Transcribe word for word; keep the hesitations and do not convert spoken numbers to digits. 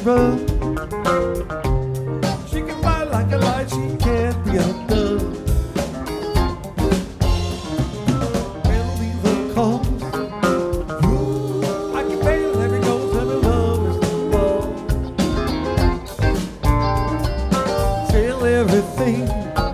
run. She can fly like a light, she can't be outdone. Can't leave her cause. I can feel every note that her love is the wall. Tell everything.